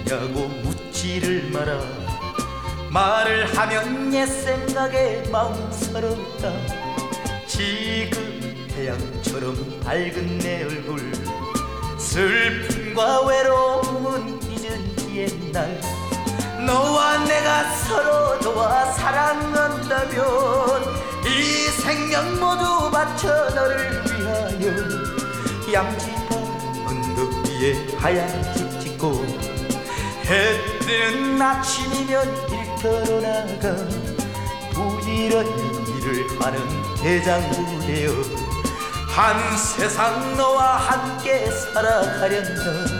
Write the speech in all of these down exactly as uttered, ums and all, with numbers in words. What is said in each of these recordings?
어디냐고 묻지를 마라. 말을 하면 옛 생각에 마음 서럽다. 지금 태양처럼 밝은 내 얼굴, 슬픔과 외로움은 잊은 뒤의 날. 너와 내가 서로 도와 사랑한다면 이 생명 모두 바쳐 너를 위하여. 양지바 언덕 위에 하얀 집 짓고 해 뜨는 아침이면 일터로 나가 부지런히 일을 하는 대장부 되어 한 세상 너와 함께 살아가련다.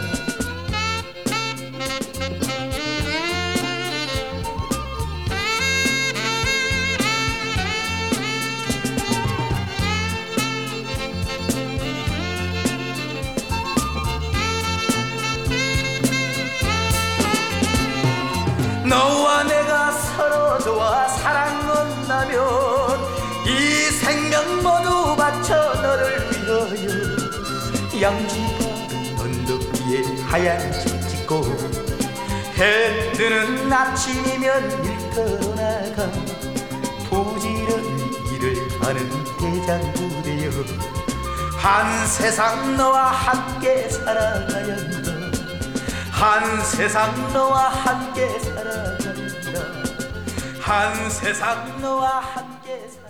너와 내가 서로 도와 사랑한다면 이 생명 모두 바쳐 너를 위하여. 양지바 언덕 위에 하얀 집 짓고 해 뜨는 아침이면 일터로 나가 부지런히 일을 하는 대장부 되어 한 세상 너와 함께 살아가야 한다. 한 세상 너와 함께 살아간다. 한 세상 너와 함께 살아간다.